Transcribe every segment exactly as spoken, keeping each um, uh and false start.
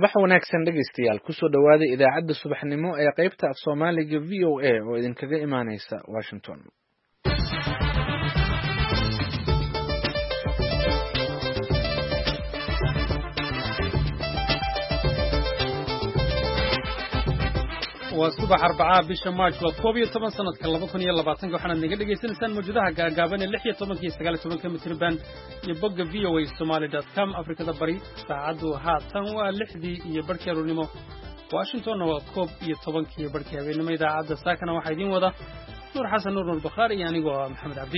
subax wanaagsan dhegaystayaal kusoo dhawaada idaacadda subaxnimo ee qaybta af Soomaaliga V O A oo idinkaga imaaneysa Washington. waa subax arbacada bisha March waa koob iyo toban sanadka laba kun iyo labaatan waxaad naga dhageysanaysaan mawjadaha gaagaaban ee lix iyo toban iyo sagaal iyo toban mitir band iyo bogga v o a somali dot com Afrikada bari saacadu haatan waa lixdii iyo barkii aroornimo Washington waa koob iyo toban iyo barkii habeenimo idaacadda saakana waxaa idin wada Nuur Xasan Nuur Nuur Bukhari iyo anigoo Maxamed Cabdi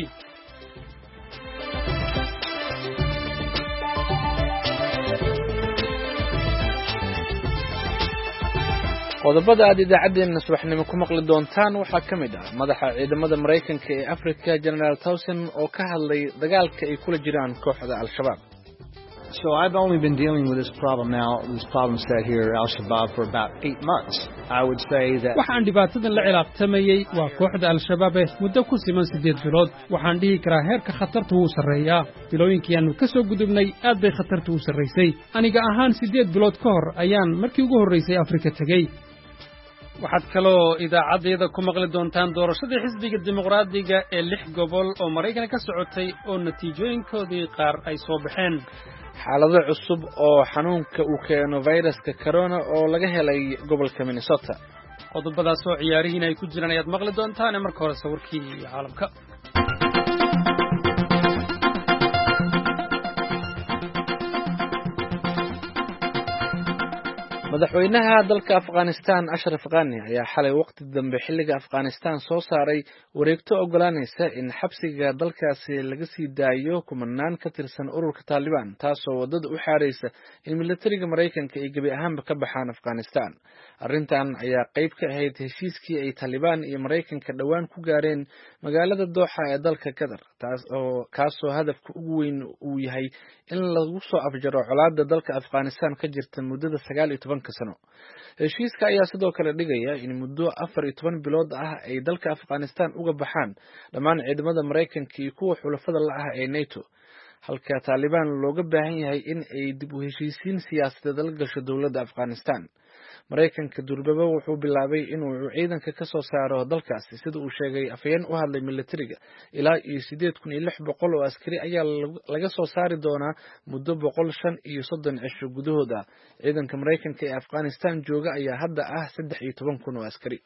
qodobada aad idaacadeena subaxnimo ku maqli doontaan waxaa ka mid ah madaxa ciidamada Mareykanka ee Afrika General Towson oo ka hadlay dagaalka ay kula jiraan kooxda Al-Shabaab. So I've only been dealing with this problem now, this problem set here Al-Shabaab for about eight months. I would say that waxaan dhibaatadan la cilaaqtamayay waa kooxda Al-Shabaab ee muddo ku siman sideed bilood waxaan dhihi karaa heerka khatartu uu sareeyaa bilooyinkii aanu ka soo gudubnay aad bay khatartu u sareysay aniga ahaan sideed bilood ka hor ayaan markii ugu horeysay Afrika tagay. waxaad kaloo idaacadeeda ku maqli doontaan doorashadii xisbiga dimuqraadiga ee lix gobol oo Mareykanka ka socotay oo natiijooyinkoodii qaar ay soo baxeen xaalado cusub oo xanuunka uu keeno viruska corona oo laga helay gobolka Minnesota. qodobadaas oo ciyaarihiin ay ku jiraan ayaad maqli doontaan marka hore sawirkii caalamka. madaxweynaha dalka Afghanistan Ashraf Ghani ayaa xalay waqti dambe xilliga Afghanistan soo saaray wareegto ogolaanaysa in xabsiga dalkaasi laga sii daayo kumanaan ka tirsan ururka Taliban taasoo wadada u xaareysa in militariga Mareykanka ay gabi ahaanba ka baxaan Afghanistan. arrintan ayaa qayb ka ahayd heshiiskii ay Taliban iyo Mareykanka dhawaan ku gaareen magaalada Doha ee dalka Qatar taas oo kaasoo hadafka ugu weyn uu yahay in lagu soo afjaro colaadda dalka Afghanistan ka jirta muddada sagaal iyo toban sano. heshiiska ayaa sidoo kale dhigaya in muddo afar iyo toban bilood ah ay dalka Afghanistan uga baxaan dhammaan ciidamada Mareykanka iyo kuwa xulafada la ah ee NATO halka Taliban looga baahan yahay in ay dib u heshiisiin siyaasadeed la gasho dowladda Afghanistan. Mareykanka durbaba wuxuu bilaabay inuu ciidanka ka soo saaro dalkaasi sida uu sheegay afayeen u hadlay militariga ilaa iyo sideed kun iyo lix boqol oo askari ayaa laga soo saari doonaa muddo boqol shan iyo soddon cisho gudahooda. ciidanka Mareykanka ee Afghanistan jooga ayaa hadda ah saddex iyo toban kun oo askari.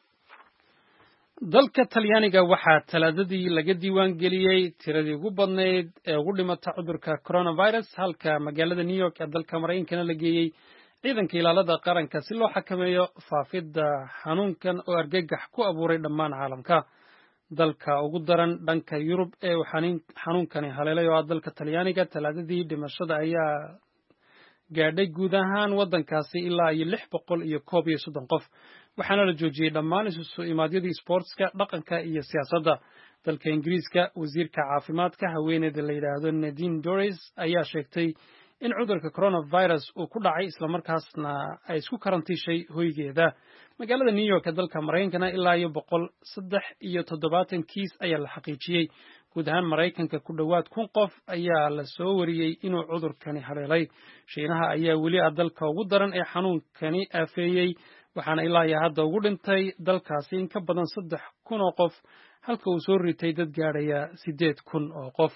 dalka Talyaaniga waxaa talaadadii laga diiwaan geliyay tiradii ugu badneyd ee ugu dhimatay cudurka coronavirus halka magaalada New York ee dalka Mareykanka la geeyay ciidanka ilaalada qaranka si loo xakameeyo faafidda xanuunkan oo argagax ku abuuray dhammaan caalamka. dalka ugu daran dhanka Yurub ee xanuunkani haleelay oo dalka Talyaaniga talaadadii dhimashada ayaa gaadhay guud ahaan waddankaasi ilaa iyo lix boqol iyo koob iyo soddon qof waxaana la joojiyay dhammaan isu soo imaadyadii sportska dhaqanka iyo siyaasadda. dalka Ingiriiska wasiirka caafimaadka haweeneyda la yiraahdo Nadine Dorries ayaa sheegtay in cudurka coronavirus uu ku dhacay isla markaasna ay isku karantiishay hoygeeda. magaalada New York ee dalka Mareykanka ilaa iyo boqol saddex iyo toddobaatan kiis ayaa la xaqiijiyay. guud ahaan Mareykanka ku dhawaad kun qof ayaa la soo wariyay inuu cudurkani haleelay. Shiinaha ayaa weli ah dalka ugu daran ee xanuunkani aafeeyay waxaana ilaa iyo hadda ugu dhintay dalkaasi in ka badan saddex kun oo qof halka uu soo ritay dad gaadhaya sideed kun oo qof.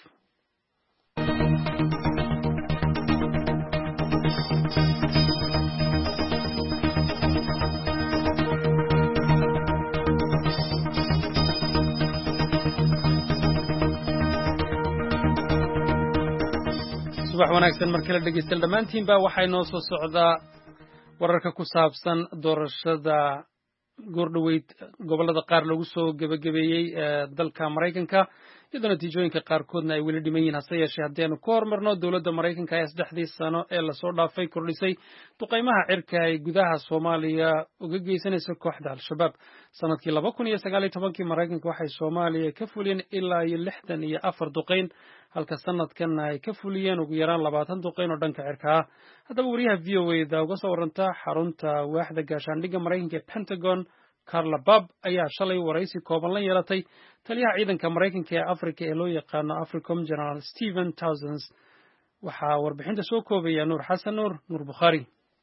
subax wanaagsan mar kale dhegeystayaal dhammaantiin baa waxay noo soo socdaa wararka ku saabsan doorashada goordhaweyd gobolada qaar lagu soo gabagabeeyey ee dalka Mareykanka iyadoo natiijooyinka qaarkoodna ay weli dhiman yihiin hase yeeshee haddeenu ku hormarno dowladda Mareykanka ee saddexdii sano ee lasoo dhaafay kordhisay duqeymaha cirka ay gudaha Soomaaliya uga geysanayso kooxda Al-Shabaab. sanadkii laba kun iyo sagaal iyo tobankii Mareykanka waxay Soomaaliya ka fuliyeen ilaa iyo lixdan iyo afar duqeyn halka sanadkan ay ka fuliyeen ugu yaraan labaatan duqeyn oo dhanka cirka ah. haddaba wariyaha V O A da uga soo waranta xarunta waaxda gaashaandhigga Mareykanka ee Pentagon Carla Babb ayaa shalay waraysi kooban la yeelatay taliyaha ciidanka Mareykanka ee Afrika ee loo yaqaano Africom General Stephen Townsend. waxaa warbixinta soo koobaya Nuur Xasan Nuur Nuur Bukhari.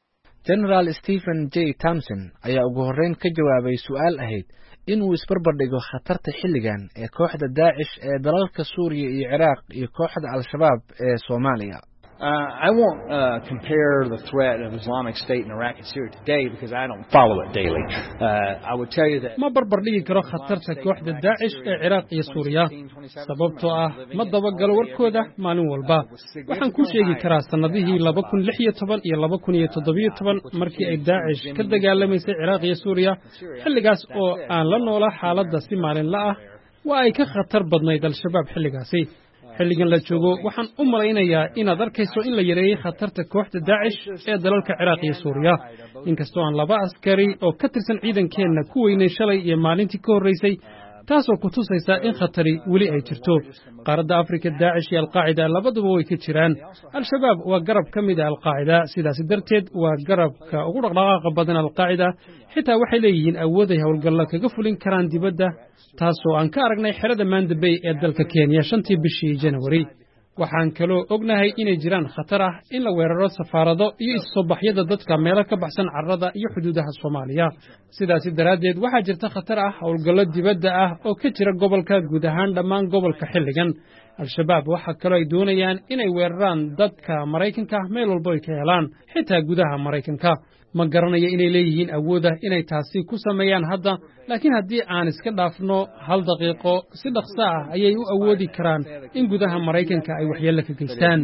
General Stephen J. Thompson ayaa ugu horreyn ka jawaabay su'aal ahayd inuu isbarbardhigo khatarta xilligan ee kooxda Daesh ee dalalka Suuriya iyo Ciraaq iyo kooxda Al-Shabaab ee Soomaaliya. Uh, I won't uh, compare the threat of Islamic State in Iraq and Syria today because I don't follow it daily. Uh, I would tell you that ma barbardhigi karo khatarta kooxda Daesh ee Ciraaq iyo Suuriya sababtoo ah ma dabagalo warkooda maalin walba. Waxaan ku sheegi karaa sanadihii laba kun lix iyo toban iyo laba kun iyo toddoba iyo toban markii ay Daesh ka dagaalamaysay Ciraaq iyo Suuriya xilligaas oo aan la noolaa xaaladda si maalinle ah waa ay ka khatar badnayd Al-Shabaab xilligaasi. xilligan la joogo waxaan u malaynayaa inaad arkayso in la yareeyay khatarta kooxda Daesh ee dalalka Ciraaq iyo Suuriya inkastoo aan laba askari oo ka tirsan ciidankeena ku weynay shalay iyo maalintii ka horreysay taasoo ku tusaysa in khatari weli ay jirto qaaradda Afrika Daesh iyo Al-Qaacida labaduba way ka jiraan Al-Shabaab waa garab ka mid ah Al-Qaacida sidaas darteed waa garabka ugu dhaqdhaqaaqa badan Al-Qaacida xitaa waxay leeyihiin awood ay howlgallo kaga fulin karaan dibadda taasoo aan ka aragnay xerada Mandabay ee dalka Kenya shantii bishii January waxaan kaloo ognahay inay jiraan khatar ah in la weeraro safaarado iyo isoobaxyada dadka meelo ka baxsan carrada iyo xuduudaha Soomaaliya sidaas daraadeed waxaa jirta khatar ah howlgallo dibadda ah oo ka jira gobolka guud ahaan dhammaan gobolka xilligan Al-Shabaab waxa kaloo ay doonayaan inay weeraraan dadka Mareykanka meel walba ay ka helaan xitaa gudaha Mareykanka ma garanayo inay leeyihiin awooda inay taasi ku sameeyaan hadda laakiin haddii aan iska dhaafno hal daqiiqo si dhaqso ah ayay u awoodi karaan in gudaha Mareykanka ay waxyeello ka geystaan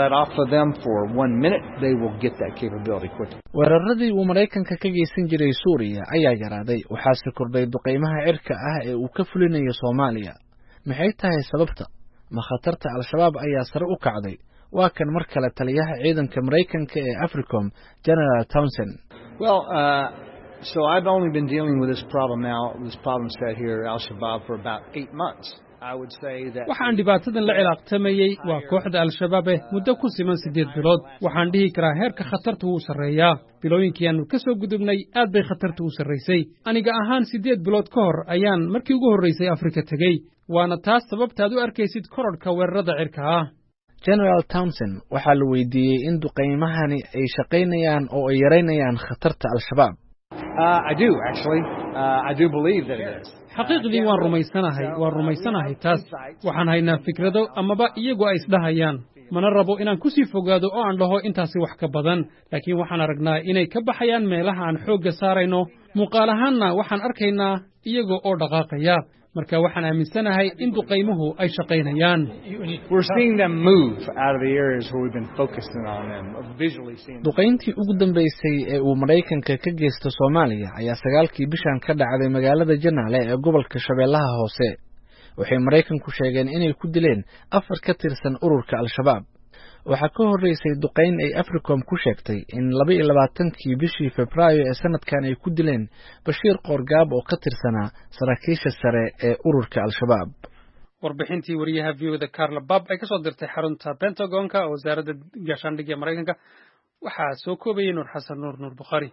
weeraradii uu Mareykanka ka geysan jiray Suuriya ayaa yaraaday waxaase kordhay duqeymaha cirka ah ee uu ka fulinayo Soomaaliya maxay tahay sababta ma khatarta Al-Shabaab ayaa sare u kacday waa kan mar kale taliyaha ciidanka Mareykanka ee Africom General Thompson. Well, uh, so I've only been dealing with this problem now, this problem set here Al-Shabaab for about eight months. I would say that waxaan dhibaatadan la cilaaqtamayay waa kooxda Al-Shabaab muddo ku siman sideed bilood waxaan dhihi karaa heerka khatarta uu sareeyaa bilooyinkii aanu ka soo gudubnay aad bay khatarta u sareysay aniga ahaan sideed bilood ka hor ayaan markii ugu horeysay Afrika tagay waana taas sababta aad u arkaysid korodhka weerarada cirka ah General Thompson waxaa la weydiiyey in duqeymahani ay shaqaynayaan oo ay yareynayaan khatarta Al-Shabaab. Uh, I do actually. Uh, I do believe that it is. xaqiiqdii waan rumaysanahay waan rumaysanahay taas waxaan haynaa fikrado amaba iyagu ay isdhahayaan mana rabo inaan ku sii fogaado oo aan dhaho intaasi wax ka badan laakiin waxaan aragnaa inay ka baxayaan meelaha aan xoogga saarayno muuqaal ahaanna waxaan arkaynaa iyaga oo dhaqaaqaya marka waxaan aaminsanahay in duqeymuhu ay shaqaynayaan duqeyntii ugu dambeysay ee uu Mareykanka ka geysto Soomaaliya ayaa sagaalkii bishan ka dhacday magaalada Janaale ee gobolka Shabeellaha Hoose waxay Mareykanku sheegeen inay ku dileen afar ka tirsan ururka Al-Shabaab waxaa ka horeysay duqeyn ay Africom ku sheegtay in laba iyo labaatankii bishii Febraayo ee sanadkan ay ku dileen Bashiir Qoorgaab oo ka tirsanaa saraakiisha sare ee ururka Al-Shabaab. warbixintii wariyaha V O da Carla Babb ay ka soo dirtay xarunta Pentagonka oo wasaaradda gaashaandhigga Mareykanka waxaa soo koobayay Nuur Xasan Nuur Nuur Bukhari.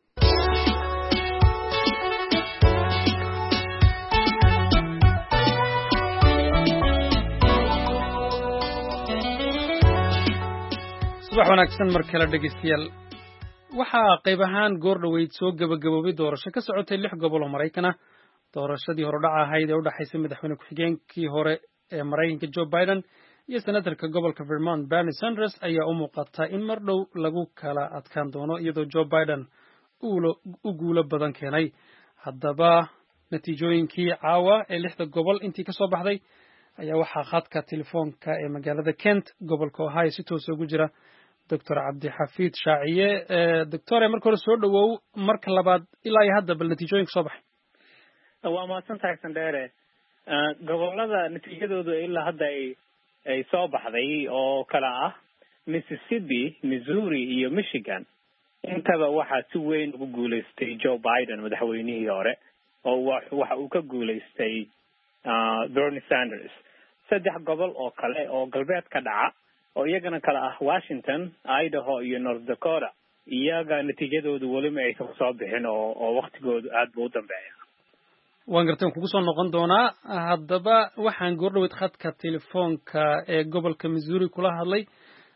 subax wanaagsan mar kale dhegeystayaal waxaa qayb ahaan goor dhaweyd soo gabagaboobay doorasho ka socotay lix gobol oo Mareykan ah doorashadii hore dhaca ahayd ee u dhaxaysay madaxweyne ku-xigeenkii hore ee Mareykanka Joe Biden iyo senatarka gobolka Vermont Bernie Sanders ayaa u muuqata in mar dhow lagu kala adkaan doono iyadoo Joe Biden uu guulo badan keenay haddaba natiijooyinkii caawa ee lixda gobol intii ka soo baxday ayaa waxaa khadka telefoonka ee magaalada Kent gobolka Ohio si toos ugu jira Doctor Cabdixafiid Shaaciye doctor marka hore soo dhawow marka labaad ilaa iyo hadda bal natiijooyinka soo baxay waa mahadsantahay Sandere gobolada natiijadoodu ilaa hadda ay ay soo baxday oo kala ah Mississippi, Missouri iyo Michigan intaba waxaa si weyn ugu guuleystay Joe Biden madaxweynihii hore oo waxa uu ka guuleystay Bernie Sanders saddex gobol oo kale oo galbeed ka dhaca oo iyagana kala ah Washington, Idaho iyo North Dakota iyaga natiijadoodu weli ma ay soo bixin oo oo waqtigoodu aad buu u dambeeyaa waan gartaan kugu soo noqon doonaa haddaba waxaan goordhaweyd khadka telefoonka ee gobolka Missouri kula hadlay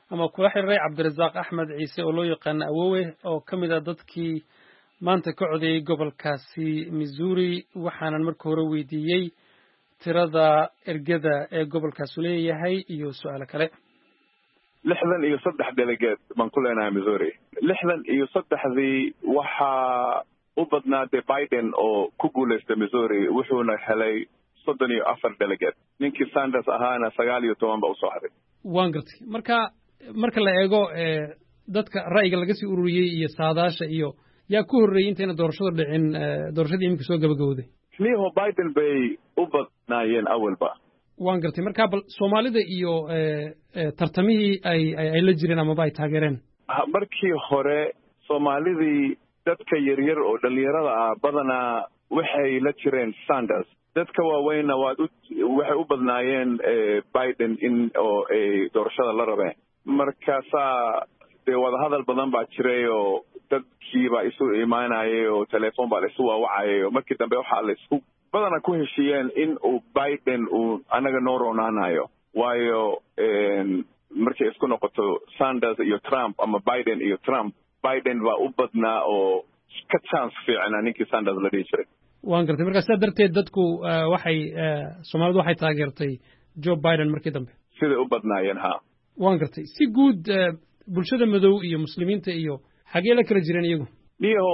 ama kula xiriiray cabdirasaaq axmed ciise oo loo yaqaano awowe oo ka mid ah dadkii maanta ka codeeyey gobolkaasi missouri waxaanan marka hore weydiiyey tirada ergada ee gobolkaasu leeyahay iyo su-aalo kale. lixdan iyo saddex delegeed baan ku leenahay missouri. lixdan iyo saddexdii waxaa u badnaaday biden oo ku guulaystay missouri wuxuuna helay soddon iyo afar delegeed. ninkii sanders ahaana sagaal iyo toban ba usoo haray. waan gartay marka marka la eego dadka ra'yiga laga sii ururiyey iyo saadaasha iyo yaa ku horreeyey intayna doorashada dhicin doorashadii iminka soo gabagabowday. niho biden bay u badnaayeen awalba. waan gartay marka bal soomaalida iyo tartamihii ay ay la jireen amaba ay taageereen. markii hore soomaalidii dadka yaryar oo dhalinyarada ah badanaa waxay la jireen sanders. dadka waaweynna waad u waxay u badnaayeen biden in oo ay doorashada la rabeen. markaasaa dee wadahadal badan baa jiray oo dadkii baa isu imaanayay oo telefoon baa la isu waawacayay oo markii dambe waxaa la isku badana ku heshiiyeen in uu biden uu anaga noo roonaanayo. waayo markay isku noqoto sanders iyo trump ama biden iyo trump biden baa u badnaa oo ka chance fiicnaa ninkii sanders la dhihi jiray. waan gartay markaa sidaa darteed dadku waxay soomaalidu waxay taageertay joe biden markii dambe siday u badnaayeen ha. waan gartay si guud bulshada madow iyo muslimiinta iyo xagee la kala jireen iyagu. niho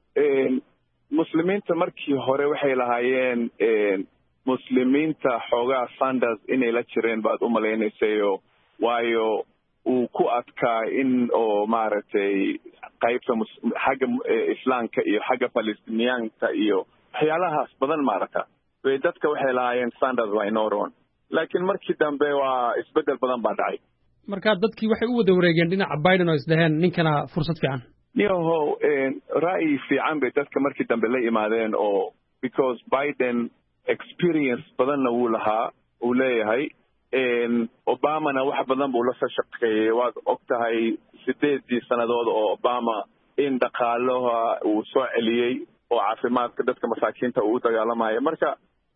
muslimiinta markii hore waxay lahaayeen muslimiinta xoogaa sanders inay la jireen baad u malaynaysayo waayo uu ku adkaa in oo maaragtay qaybta xagga islaamka iyo xagga palestiniyaanka iyo waxyaalahaas badan maaragta way dadka waxay lahaayeen sanders waa inoo roon. laakiin markii dambe waa isbeddel badan baa dhacay. marka dadkii waxay u wada wareegeen dhinaca biden oo isdhaheen ninkana fursad fiican. niho ra'yi fiican bay dadka markii dambe la imaadeen oo because biden experience badanna wuu lahaa uu leeyahay. obamana wax badan buu la soo shaqeeyey. waad og tahay sideedii sannadood oo obama in dhaqaalaha uu soo celiyey oo caafimaadka dadka masaakiinta uu u dagaalamayo. marka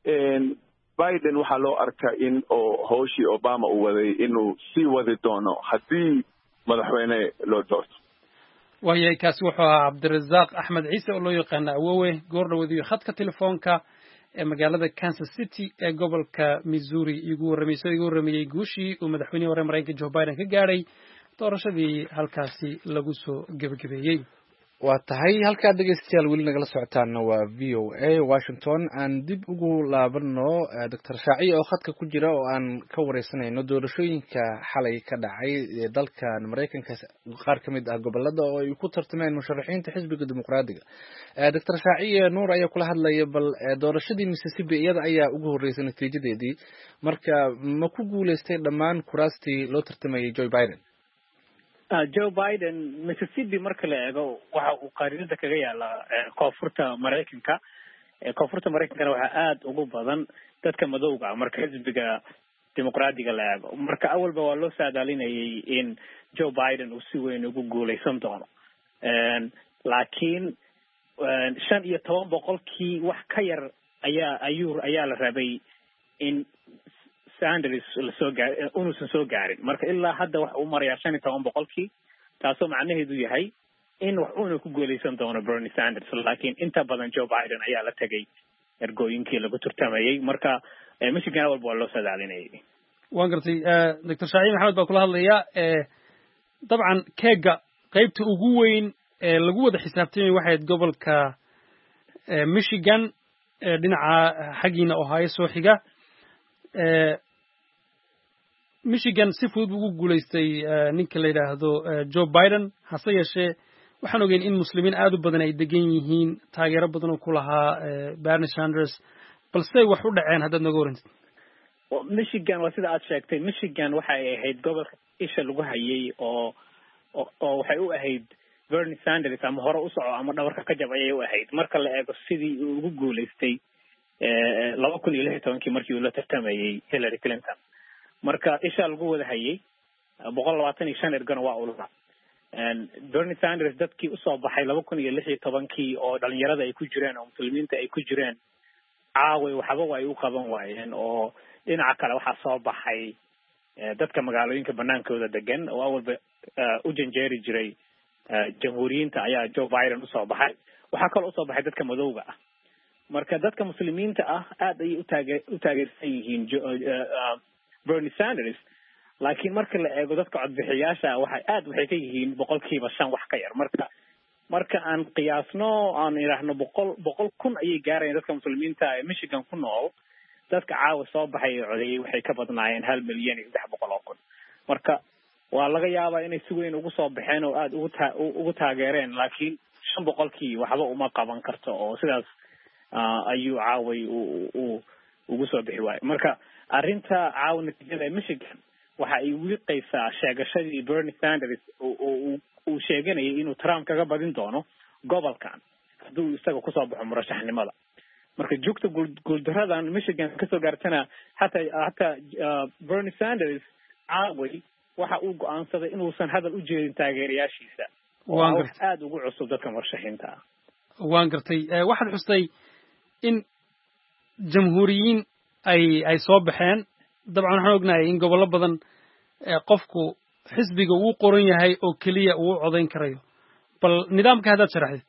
biden waxaa loo arkaa in oo hawshii obama uu waday inuu sii wadi doono haddii madaxweyne loo doorto. waayahay kaasi wuxuu ahaa cabdirasaaq axmed ciise oo loo yaqaana awowe goor dhawadiyo khadka telefoonka ee magaalada kansas city ee gobolka missouri igu warramayso igu warramayey guushii uu madaxweynihii hore maraykanka joe biden ka gaadhay doorashadii halkaasi lagu soo gebagabeeyey. waa tahay halkaad dhegeystayaal weli nagala socotaana waa v o a washington. aan dib ugu laabano doctor shaaciye oo khadka ku jira oo aan ka wareysanayno doorashooyinka xalay ka dhacay ee dalkan maraykanka qaar ka mid ah gobolada oo ay ku tartameen musharaxiinta xisbiga dimuqraadiga. doctor shaaciye nuur ayaa kula hadlaya bal doorashadii mississippi iyada ayaa ugu horeysay natiijadeedii marka ma ku guuleystay dhammaan kuraastii loo tartamayay joe biden. joe biden mississippi marka la eego waxa uu qaaridada kaga yaala koonfurta maraykanka. koonfurta maraykankana waxaa aada ugu badan dadka madowga marka xisbiga dimuqraadiga la eego. marka awalba waa loo saadaalinayay in joe biden uu si weyn ugu guuleysan doono. laakiin shan iyo toban boqolkii wax ka yar ayaa ayuu ayaa la rabay in sanders lasoo gaar unuusan soo gaarin. marka ilaa hadda waxa uu marayaa shan iyo toban boqolkii taasoo macnaheedu yahay in wax uuna ku guuleysan doono bernie sanders. laakiin inta badan joe biden ayaa la tegay ergooyinkii lagu turtamayay. marka michigan walba waa loo sadaalinayay. waan gartay doctor shaaciye maxamed baa kula hadlaya. dabcan keega qaybta ugu weyn ee lagu wada xisaabtamay waxayd gobolka michigan dhinaca xaggiina ohio soo xiga. michigan si fudud ugu guulaystay ninka la yidhaahdo joe biden hase yeeshee waxaan ogeyn in muslimiin aad u badan ay degan yihiin taageero badan oo ku lahaa bernie sanders balse wax u dhaceen haddaad naga warantid. michigan waa sida aad sheegtay michigan waxay ahayd gobolka isha lagu hayay oo oo waxay u ahayd bernie sanders ama hore u soco ama dhabarka ka jab ayay u ahayd marka la eego sidii uu ugu guulaystay laba kun iyo lix iyo tobankii markii uu la tartamayay hillary clinton. marka isha lagu wada hayay boqol labaatan iyo shan ergana waa ula. bernie sanders dadkii usoo baxay laba kun iyo lix iyo tobankii oo dhalinyarada ay ku jireen oo muslimiinta ay ku jireen caaway waxba way u qaban waayeen oo dhinaca kale waxaa soo baxay dadka magaalooyinka banaankooda degan oo awalba u janjeeri jiray jamhuuriyiinta ayaa Joe Biden usoo baxay. waxaa kaloo usoo baxay dadka madowga ah. marka dadka muslimiinta ah aad ayay utaage u taageersan yihiin Bernie Sanders, laakiin marka la eego dadka codbixiyaasha waxay aad waxay ka yihiin boqolkiiba shan wax ka yar. marka marka aan qiyaasno aan iraahno boqol boqol kun ayay gaarayaan dadka muslimiinta ee Michigan ku nool. dadka caawa soo baxay codeeyay waxay ka badnaayeen hal milyan iyo saddex boqol oo kun. marka waa laga yaabaa inay si weyn ugu soo baxeen oo aad ugu ugu taageereen, laakiin shan boqolkii waxba uma qaban karto oo sidaas ayuu caaway uu ugu soo bixi waayo. marka arrinta caawa natiijada ee Michigan waxa ay wiiqaysaa sheegashadii Bernie Sanders uu uu sheeganayay inuu Trump kaga badin doono gobolkan hadduu isaga kusoo baxo murashaxnimada. marka joogta guuldaradan Michigan kasoo gaartana hataa hataa Bernie Sanders caaway waxa uu go'aansaday inuusan hadal u jeedin taageerayaashiisa. waa wax aad ugu cusub dadka murashaxiinta ah. waan gartay. waxaad xustay in jamhuuriyiin ay ay soo baxeen. dabcan waxaan ognahay in gobollo badan qofku xisbiga uu qoran yahay oo keliya uu codayn karayo. bal nidaamka haddaad sharaxdid.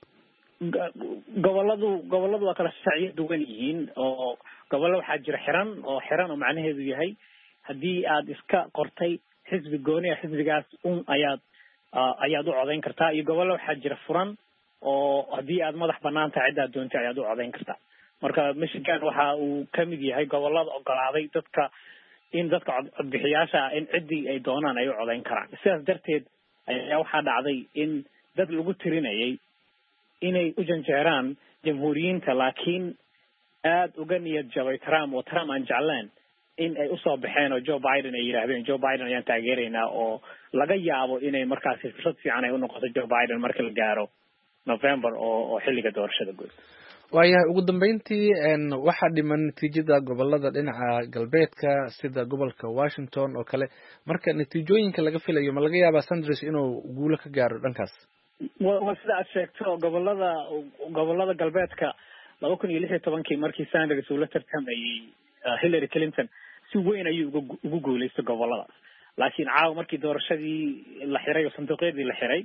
gobolladu gobolladu waa kala sharciyo duwan yihiin oo gobollo waxaa jira xiran oo xiran oo macnaheedu yahay haddii aad iska qortay xisbi gooni ah xisbigaas un ayaad ayaad u codayn kartaa, iyo gobollo waxaa jira furan oo haddii aad madax banaan tahay ciddaad doontay ayaad u codayn kartaa. marka Michigan waxa uu ka mid yahay gobollada ogolaaday dadka in dadka codbixiyaasha in ciddii ay doonaan ay u codayn karaan. sidaas darteed ayaa waxaa dhacday in dad lagu tirinayay inay u janjeeraan jamhuuriyiinta, laakiin aad uga niyad jabay Trump oo Trump aan jecleen in ay usoo baxeen oo Joe Biden ay yidhaahdeen Joe Biden ayaan taageeraynaa, oo laga yaabo inay markaasi fursad fiican ay u noqoto Joe Biden marka la gaaro November oo oo xilliga doorashada guud. waayahay ugu dambeyntii waxaa dhiman natiijada gobolada dhinaca galbeedka sida gobolka Washington oo kale. marka natiijooyinka laga filayo ma laga yaabaa Sanders inuu guulo ka gaaro dhankaas? waa sida aad sheegto gobolada gobolada galbeedka laba kun iyo lix iyo tobankii markii Sanders uu la tartamayay Hillary Clinton si weyn ayuu ugu guuleystay goboladaas. laakiin caawa markii doorashadii la xiray oo sanduuqyadii la xiray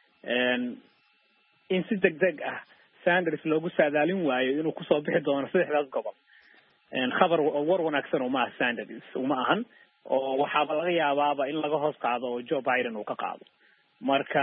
in si degdeg ah Sanders loogu saadaalin waayo inuu kusoo bixi doono saddexdaas gobol. khabar war wanaagsan uma aha Sanders uma ahan, oo waxaaba laga yaabaaba in laga hoos qaado oo Joe Biden uu ka qaado. marka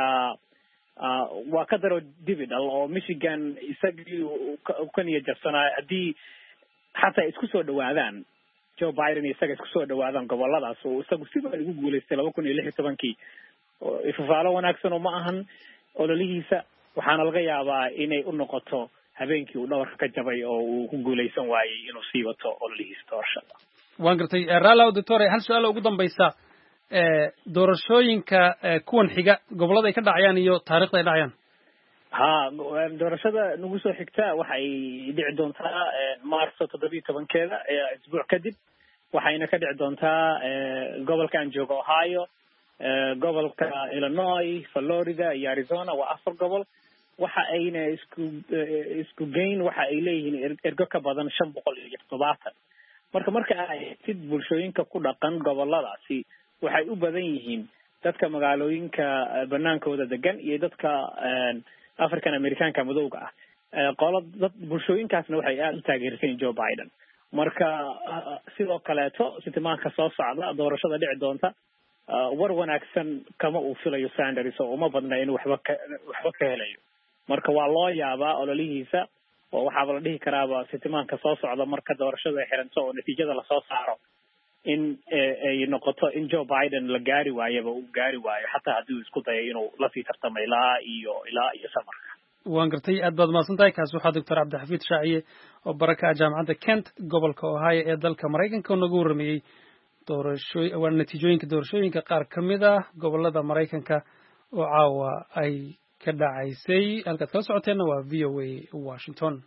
waa ka daro dividal oo Michigan isagii ka niyad jabsanaa haddii xataa isku soo dhawaadaan Joe Biden isaga isku soo dhawaadaan goboladaas oo isagu si weyn ugu guuleystay laba kun iyo lix iyo tobankii. ifafaalo wanaagsan uma ahan ololihiisa, waxaana laga yaabaa inay u noqoto habeenkii uu dhawarka ka jabay oo uu ku guuleysan waayey inuu sii wato ololihiisa doorashada. waan gartay. Raala Doctore, hal su'aal ugu dambaysa doorashooyinka kuwan xiga gobolada ay ka dhacayaan iyo taariikhda ay dhacayaan. ha doorashada nagu soo xigta waxay dhici doontaa Maarso toddoba iyo tobankeeda isbuuc kadib. waxayna ka dhici doontaa gobolka aan joogo Ohio, gobolka Illinois, Florida iyo Arizona. waa afar gobol. waxa ayna isku isku geyn waxa ay leeyihiin ergo ka badan shan boqol iyo toddobaatan. marka marka ay sid bulshooyinka ku dhaqan goboladaasi waxay u badan yihiin dadka magaalooyinka banaankooda degan iyo dadka African Americanka madowga ah. qolo dad bulshooyinkaasna waxay aad u taageersan Joe Biden. marka sidoo kaleeto sitimaanka soo socda doorashada dhici doonta war wanaagsan kama uu filayo Sanders oo uma badna inuu waxba ka waxba ka helayo. marka waa loo yaabaa ololihiisa oo waxaaba la dhihi karaaba sitimaanka soo socda marka doorashada ay xiranto oo natiijada la soo saaro in ay noqoto in Joe Biden la gaari waayaba uu gaari waayo xataa haddii uu isku dayo inuu la sii tartamo ilaa iyo ilaa iyo samarka. waan gartay. aad baad mahadsan tahay. kaas waxaa doctor Cabdixafiid Shaaciye oo baraka jaamacadda Kent gobolka Ohio ee dalka Mareykanka oo nagu warramiyey doorashooy waa natiijooyinka doorashooyinka qaar ka mid ah gobolada Mareykanka oo caawa ay ka dhacaysay. halkaad kala socoteenna waa V O A Washington.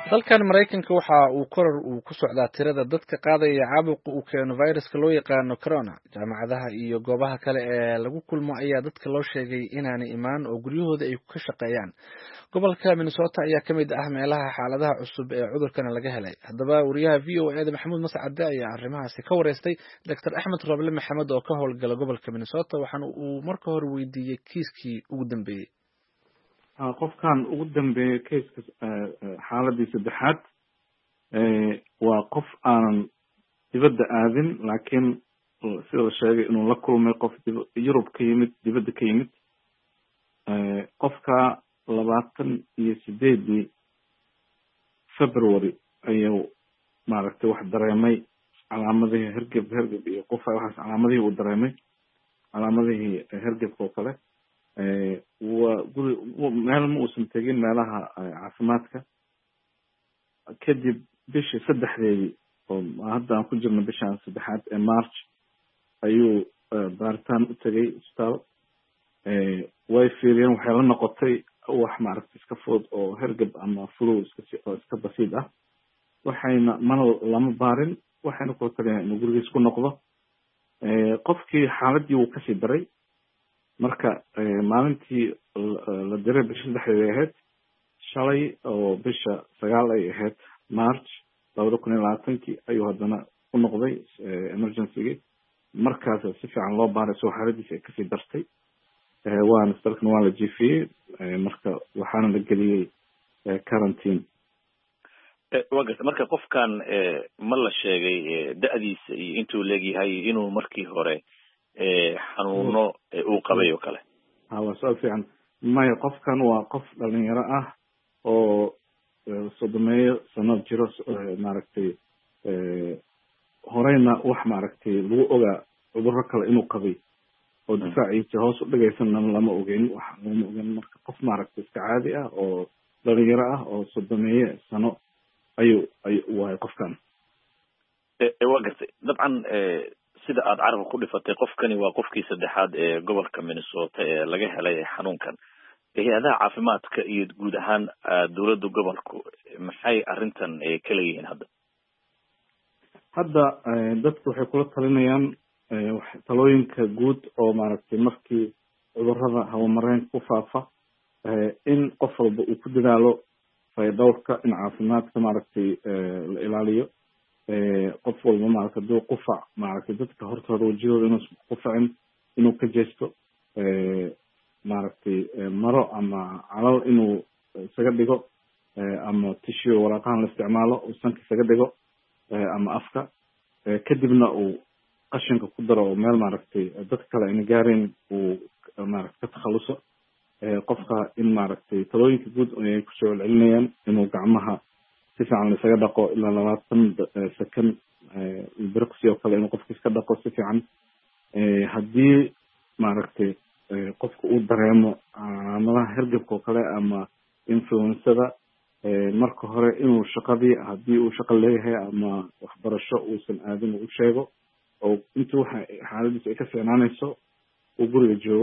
dalkan maraykanka waxa uu koror uu ku socdaa tirada dadka qaadaya caabuqa uu keeno viruska loo yaqaano corona. Jaamacadaha iyo goobaha kale ee lagu kulmo ayaa dadka loo sheegay inaanay imaan oo guryahooda ay ka shaqeeyaan. Gobolka Minnesota ayaa ka mid ah meelaha xaaladaha cusub ee cudurkan laga helay. Haddaba wariyaha V O A da Maxamuud Mascade ayaa arrimahaasi ka wareystay Doctor Axmed Roble Maxamed oo ka howlgala gobolka Minnesota, waxaana uu marka hore weydiiyey kiiskii ugu dambeeyey. qofkan ugu dambeeyay keiska xaaladii saddexaad waa qof aanan dibadda aadin, laakiin sida la sheegay inuu la kulmay qof Yurub ka yimid, dibadda ka yimid. qofka labaatan iyo sideedii February ayuu maaragtay wax dareemay calaamadihii hergeb hergeb iyo qof waxaas calaamadihii uu dareemay calaamadihii hergebka oo kale. waa guri meel ma uusan tegin meelaha caafimaadka. kadib bishii saddexdeedii oo hadda aan ku jirno bishaan saddexaad ee March ayuu baaritaan u tegay isbitaal. way fiiriyeen, waxay la noqotay wax maaragtay iska fudud oo hergeb ama flu iska iska basiid ah. waxayna mana lama baarin, waxayna ku taliyeen inuu gurigiis ku noqdo. qofkii xaaladii wuu kasii daray. marka maalintii la diray bisha saddexdeed ahayd, shalay oo bisha sagaal ay ahayd March labada kun iyo labaatankii ayuu haddana ku noqday emergency-gi. markaas si fiican loo baaray soo xaaladiisa ay kasii dartay. waana isbitaalkan waa la jiifiyey, marka waxaana la geliyey quarantine. waa garta marka qofkan ma la sheegay da-diisa iyo intuu leegyahay inuu markii hore xanuuno uu qabay oo kale? ha waa su-aal fiican. maya, qofkan waa qof dhalinyaro ah oo sodomeeyo sano jiro, maaragtay horeyna wax maaragtay lagu ogaa cudurro kale inuu qabay oo difaaciisa hoos u dhigaysanna lama ogeyn, wax lama ogeyn. marka qof maaragtay iska caadi ah oo dhalinyaro ah oo sodomeeyo sano ayuu ayuu waay qofkan. waa gartay dabcan sida aad carabka ku dhifatay, qofkani waa qofkii saddexaad ee gobolka Minnesota ee laga helay xanuunkan. hay-adaha caafimaadka iyo guud ahaan dowladda gobolku maxay arrintan ka leeyihiin hadda? hadda dadku waxay kula talinayaan talooyinka guud oo maaragtay markii cudurrada hawamareen ku faafa in qof walba uu ku dadaalo fayadhowrka, in caafimaadka maaragtay la ilaaliyo. qof walba maaragtay haduu qufac maaragtay dadka hortooda wajihooda inuusan qufacin, inuu ka jeesto. maaragtay maro ama calal inuu isaga dhigo, ama tissue waraaqahan la isticmaalo uu sanka isaga dhigo, ama afka. kadibna uu qashinka ku daro oo meel maaragtay dad kale ayna gaarin uu maaragtay ka takhaluso. qofka in maaragtay talooyinka guud ay kusoo celcelinayaan inuu gacmaha si fiican isaga dhaqo ilaa labaatan second birqsi oo kale, inuu qofka iska dhaqo si fiican. haddii maaragtay qofka uu dareemo calaamadaha hergebka oo kale ama influensada, marka hore inuu shaqadii haddii uu shaqo leeyahay ama waxbarasho uusan aadin uu sheego, oo intuu waxa xaaladiisa ay ka fiicnaanayso uu guriga joogo.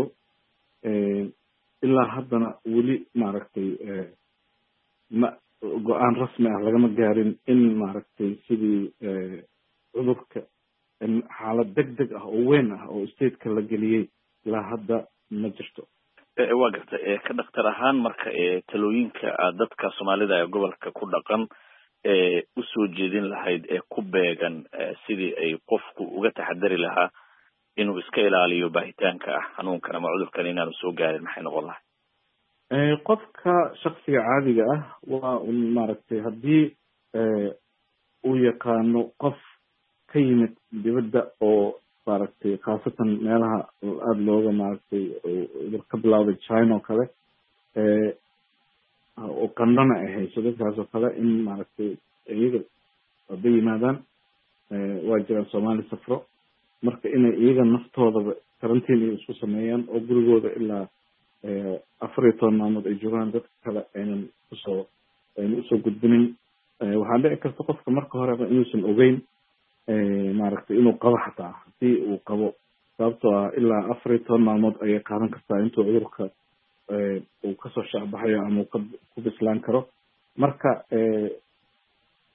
ilaa haddana weli maaragtay ma go-aan rasmi ah lagama gaarin in maaragtay sidii cudurka xaalad deg deg ah oo weyn ah oo stateka la geliyey ilaa hadda ma jirto. waa garta ka dhaktar ahaan marka talooyinka dadka Soomaalida ee gobolka ku dhaqan usoo jeedin lahayd ee ku beegan sidii ay qofku uga taxadari lahaa inuu iska ilaaliyo baahitaanka xanuunkan ama cudurkan inaanu soo gaarin, maxay noqon lahay? qofka shakhsiga caadiga ah waa un maaragtay haddii uu yaqaano qof ka yimid dibadda oo maaragtay khaasatan meelaha aada looga maaragtay cudur ka bilowday China oo kale, oo qandhana ay hayso dadkaas oo kale, in maaragtay iyaga hadday yimaadaan waa jiraan Soomaali safro, marka inay iyaga naftoodaba karantiin iyo isku sameeyaan oo gurigooda ilaa afar iyo toban maalmood ay joogaan, dadka kale aynan usoo aynan usoo gudbinin. waxaa dhici karta qofka marka horeba inuusan ogeyn maaragtay inuu qabo, xataa hadii uu qabo, sababtoo ah ilaa afar iyo toban maalmood ayay qaadan kartaa intuu cudurka uu kasoo shaacbaxayo ama uu ku bislaan karo. marka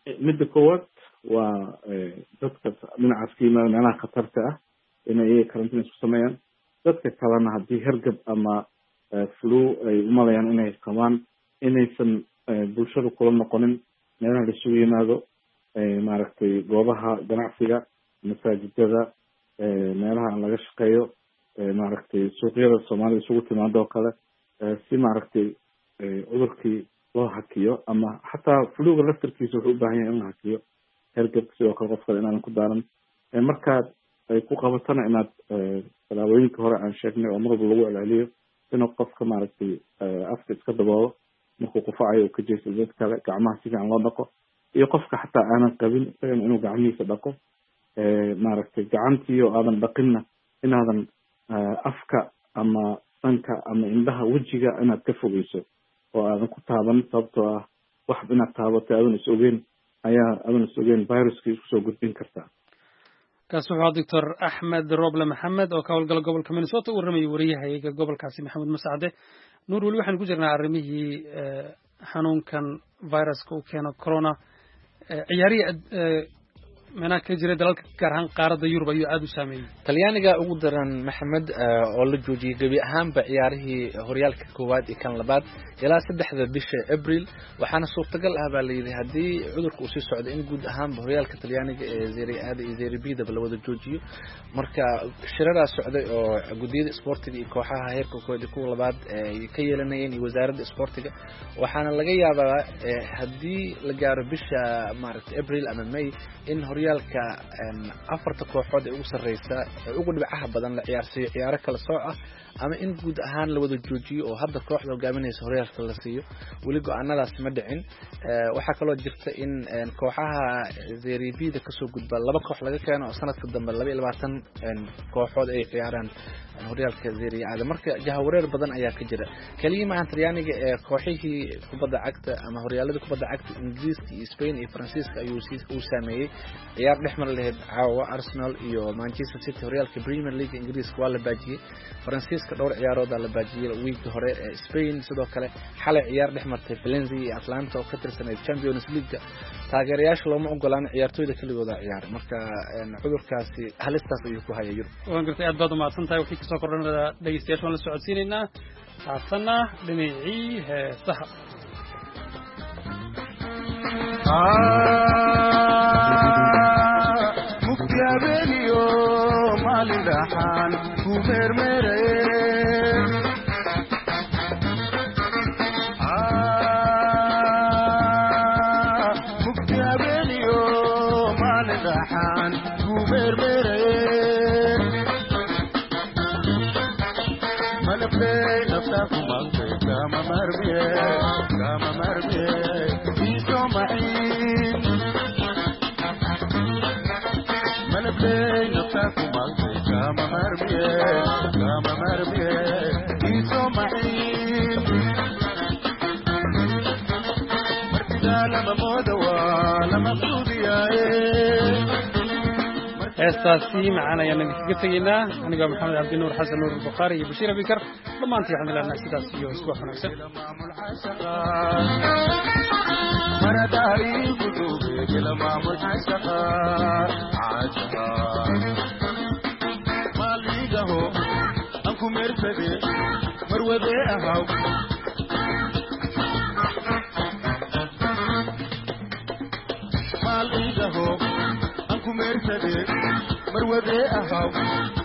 midda koowaad waa dadka dhinacaas ka yimaada meelaha khatarta ah inay iyaga karantiin isku sameeyaan. dadka kalena haddii hergab ama flu ay umalayaan inay qabaan inaysan bulshada kula noqonin meelaha la isugu yimaado, maaragtay goobaha ganacsiga, masaajidada, meelaha aan laga shaqeeyo, maaragtay suuqyada soomaalida isugu timaado oo kale, si maaragtay cudurkii loo hakiyo. ama xataa fluga laftarkiisa wuxuu u baahan yahay in la hakiyo, hergabka sidoo kale qof kale inaadan ku daaran. markaad ay ku qabatana inaad talaabooyinka hore aan sheegnay oo mar walba lagu celceliyo, inuu qofka maaragtay afka iska daboolo markuu qufacayo uu ka jeesto dad kale, gacmaha si fiican loo dhaqo, iyo qofka xataa aanan qabin isagana inuu gacmihiisa dhaqo. maaragtay gacantii oo aadan dhaqinna inaadan afka ama sanka ama indhaha wejiga inaad ka fogeyso oo aadan ku taaban, sababtoo ah wax inaad taabatay aadan is ogeyn ayaa aadan is ogeyn viruskii isku soo gudbin kartaa. kaasi wuxuu ahaa doctor axmed roble maxamed oo ka howlgala gobolka minnesota u warramayay wariyahayaga gobolkaasi maxamed mascade. nuur, weli waxaan ku jirnaa arrimihii xanuunkan viruska uu keeno corona. ciyaarihii meelaha ka jira dalalka gaar ahaan qaaradda Yurub ayuu aad u saameeyay. Talyaaniga ugu daran Maxamed oo la joojiyay gabi ahaanba ciyaarihii horyaalka koowaad iyo kan labaad ilaa saddexda bisha April, waxaana suurtagal ah baa leeyahay haddii cudurku uu sii socdo in guud ahaanba horyaalka Talyaaniga ee Serie A iyo Serie B da la wada joojiyo. Marka shirada socday oo gudiyada isboortiga iyo kooxaha heerka koowaad iyo kuwa labaad ay ka yeelanayeen iyo wasaaradda isboortiga, waxaana laga yaabaa haddii la gaaro bisha Maarch April ama May in horyaalka afarta kooxood ee ugu sareysa ee ugu dhibcaha badan la ciyaarsiyo ciyaaro kala sooc ah, ama in guud ahaan la wada joojiyo oo hadda kooxda hogaaminaysa horyaalka la siiyo. weli go'aanadaas ma dhicin. waxaa kaloo jirta in kooxaha Serie B da kasoo gudba laba koox laga keeno oo sanadka dambe laba iyo labaatan kooxood ay ciyaaraan horyaalka Serie A. marka jahawareer badan ayaa ka jira. kaliya ma Talyaaniga ee kooxihii kubadda cagta ama horyaalada kubadda cagta Ingiriiska iyo Spain iyo Faransiiska ayuu u saameeyay. ciyaar dhexmar lahayd caawa Arsenal iyo Manchester City horyaalka Premier League Ingiriiska waa la baajiyay. Faransiiska dhowr ciyaarood la baajiyay week hore. Spain sidoo kale xalay ciyaar dhexmartay Valencia iyo Atlanta oo ka tirsanay Champions League. taageerayaasha looma ogolaan ciyaartooyda kaligooda ciyaar. marka cudurkaasi halistaas ayuu ku hayay Yurub. waan gartay aad baad u mahadsantahay. wixii ka soo kordhanada dhageystayaasha waan la socodsiinaynaa. taasana dhinacii heesaha muktabeliyo maalin dhaxaan ku mermere muktabeliyo maalin dhaxaan ku mermere malabey nafta ku maqtay kama marbiye kama marbiye iso mahin malabey nafta ku maqtay kama marbiye kama marbiye iso mahin martida lama mooda waa lama quudiyaye. heestaasi macaan ayaan idinkaga tegaynaa. aniga maxamed cabdi nuur xasan nuur bukhaari iyo bashiir abikar dhammaantii waxaan ilaahnaa sidaas iyo isku wax wanaagsan. maradai guduge gela maamul xasaqa caasha maligaho anku merfade marwade ahaw maligaho anku merfade marwade ahaw